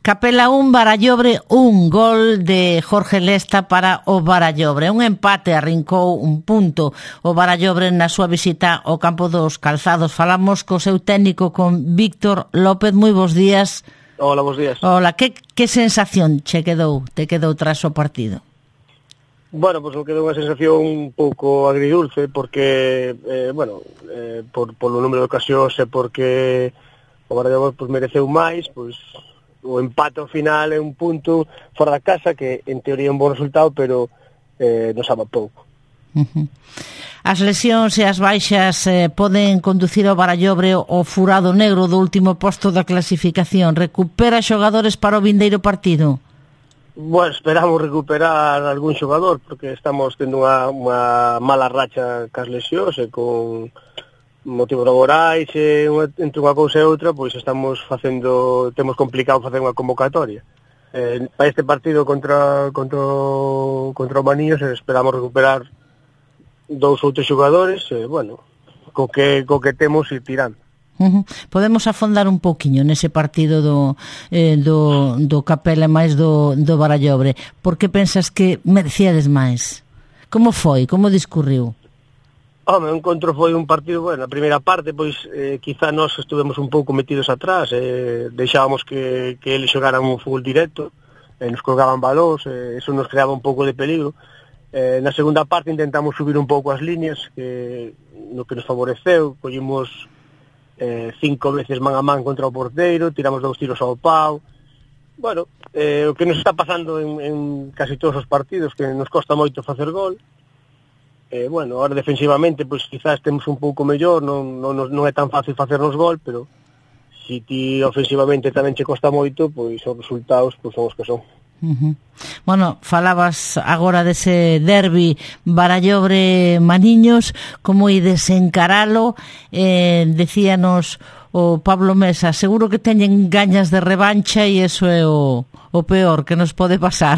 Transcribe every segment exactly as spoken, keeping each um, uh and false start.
Capela un, Barallobre un, gol de Jorge Lesta para o Barallobre. Un empate arrincou un punto o Barallobre na súa visita ao campo dos Calzados. Falamos co seu técnico, con Víctor López. Moi bons días. Hola, bons días. Hola, que, que sensación che quedou, te quedou tras o partido? Bueno, pois pues, me quedou unha sensación un pouco agridulce, porque, eh, bueno, eh, por, por o número de ocasións e porque o Barallobre pues, mereceu máis, pois o empate ao final é un punto fora da casa, que en teoría é un bon resultado, pero eh, nos ama pouco. Uh-huh. As lesións e as baixas eh, poden conducir ao Barallobre ao furado negro do último posto da clasificación. Recupera xogadores para o vindeiro partido? Bueno, esperamos recuperar algún xogador, porque estamos tendo unha, unha mala racha cas lesións e con motivos laborais e unha, entre unha cousa e outra, pois estamos facendo, temos complicado facer unha convocatoria. Eh, para este partido contra contra contra o Maniños esperamos recuperar dous ou tres xogadores, e, bueno, co que, co que temos ir tirando. Uh-huh. Podemos afondar un pouquiño nese partido do, eh, do, do Capela máis do, do Barallobre. Por que pensas que merecíades máis? Como foi? Como discurriu? Home, o encontro foi un partido, bueno, a primeira parte, pois, eh, quizá nós estuvemos un pouco metidos atrás, eh, deixábamos que, que eles xogaran un fútbol directo, eh, nos colgaban balós, eh, eso nos creaba un pouco de peligro. Eh, na segunda parte intentamos subir un pouco as líneas, que, no que nos favoreceu, collimos eh, cinco veces man a man contra o porteiro, tiramos dous tiros ao pau. Bueno, eh, o que nos está pasando en, en casi todos os partidos, que nos costa moito facer gol. Eh, bueno, ahora defensivamente, pois pues, quizás temos un pouco mellor, non, non, non é tan fácil facernos gol, pero se ti ofensivamente tamén che costa moito, pois os resultados pois, son os que son. Uh-huh. Bueno, falabas agora dese derbi Barallobre-Maniños, como ides encaralo, eh, decíanos o Pablo Mesa, seguro que teñen gañas de revancha e iso é o, o peor que nos pode pasar.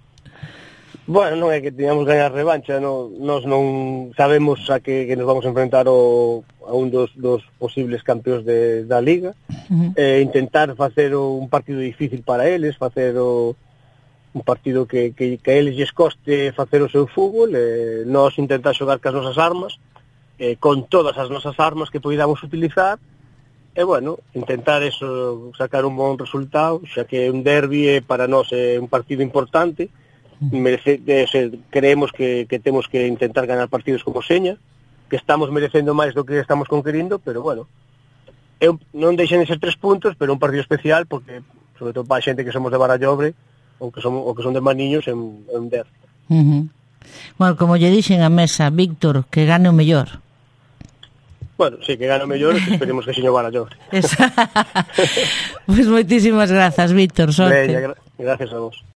Bueno, non é que teñamos gañas revancha, no, nós non sabemos a que, que nos vamos a enfrentar o, a un dos, dos posibles campeóns de, da Liga, uh-huh. eh, intentar facer un partido difícil para eles, facer o, un partido que, que, que a eles lles coste facer o seu fútbol, eh, nós intentar xogar cas nosas armas, eh, con todas as nosas armas que podamos utilizar, e bueno, intentar eso, sacar un bon resultado, xa que un derbi é para nós é un partido importante. Merece, eh, creemos que, que temos que intentar ganar partidos como seña, que estamos merecendo máis do que estamos conquerindo, pero bueno, eu, non deixen de ser tres puntos, pero un partido especial, porque sobre todo para a xente que somos de Barallobre ou que son, ou que son de Maniños, é un, é un der. Uh-huh. Bueno, como lle dixen a mesa, Víctor, que gane o mellor. Bueno, sí, que gane o mellor, que esperemos que señor Barallobre. Pois pues moitísimas grazas, Víctor, sorte. Bella, gra- gracias a vos.